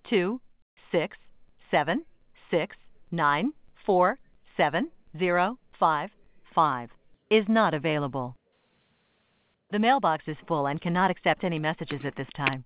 267-694-7055 is not available. The mailbox is full and cannot accept any messages at this time.